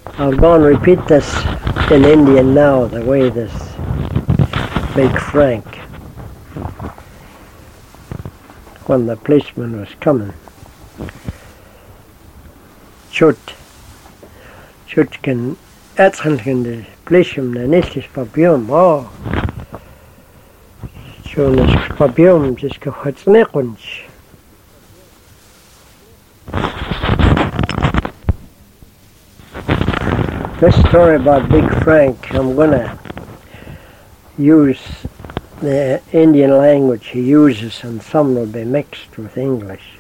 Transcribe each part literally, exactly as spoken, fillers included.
I'll go and repeat this in Indian now, the way this Big Frank, when the policeman was coming. Chut, chut can etchenken de policeman en islis papium, oh. Chun is papium, just go what's nekunch. This story about Big Frank, I'm gonna use the Indian language he uses, and some will be mixed with English.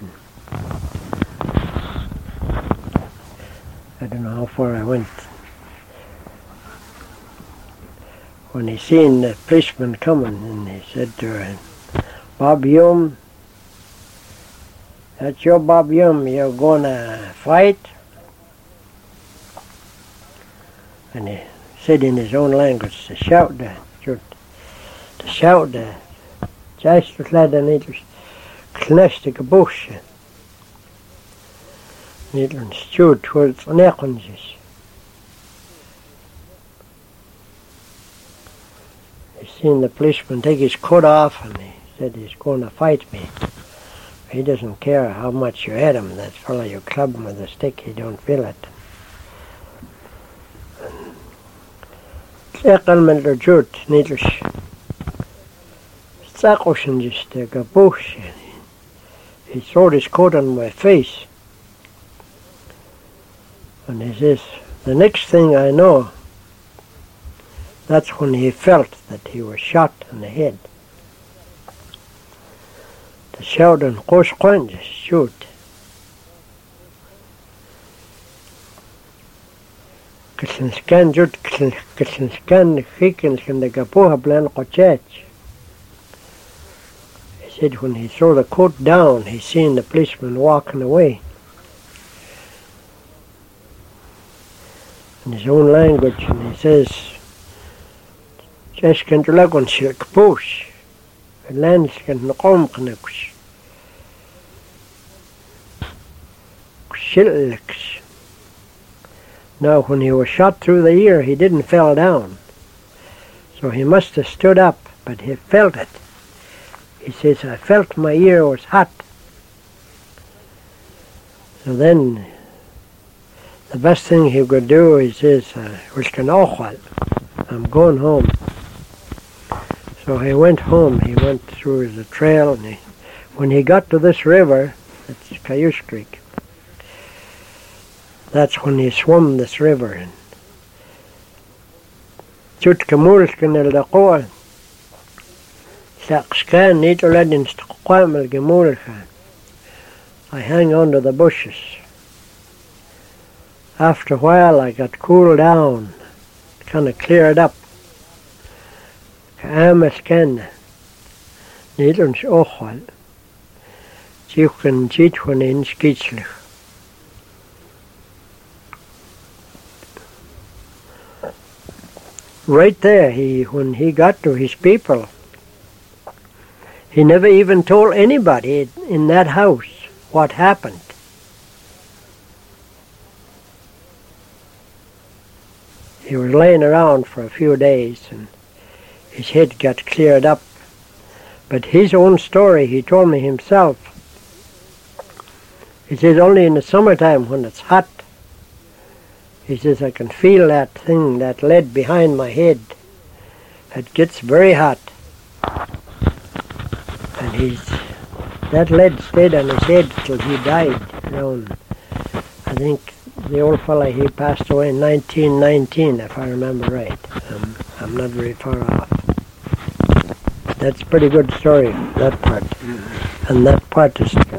I don't know how far I went. When he seen the policeman coming, and he said to her, "Bob Hume, that's your Bob Hume, you're gonna fight?" And he said in his own language to shout the to shout the just to let the needles kneste gebusche. Needles shoot towards the neckunjes. He seen the policeman take his coat off, and he said he's going to fight me. He doesn't care how much you hit him, that fellow you club him with a stick, he don't feel it. Ekkelmen der jut, needles. Sackoshen just a gabush. He threw his coat on my face. And he says, the next thing I know, that's when he felt that he was shot in the head. The shout and course just shoot. Kisenskan jut kisenskan hikens in the gapuha plan kochech. He said when he threw the coat down, he seen the policeman walking away. In his own language, and he says, "Just can you look on silk push, and lands can no come connects, silks." Now, when he was shot through the ear, he didn't fall down, so he must have stood up, but he felt it. He says, "I felt my ear was hot." So then, the best thing he could do, he says, "I'm going home." So he went home. He went through the trail, and he, when he got to this river, it's Cayush Creek, that's when he swam this river. Chut kamulskan el daqoa, sakskan nitoladin staqam el gemulka. I hang on to the bushes. After a while, I got cooled down, kind of cleared up. Kaamaskan, nitons ochal, chicken chitwan in skitslich. Right there, he when he got to his people, he never even told anybody in that house what happened. He was laying around for a few days, and his head got cleared up. But his own story, he told me himself. He says, only in the summertime when it's hot, he says, I can feel that thing, that lead behind my head. It gets very hot. And he's, that lead stayed on his head till he died. You know, and I think the old fella, he passed away in nineteen nineteen, if I remember right. Um, I'm not very far off. That's a pretty good story, that part. And that part is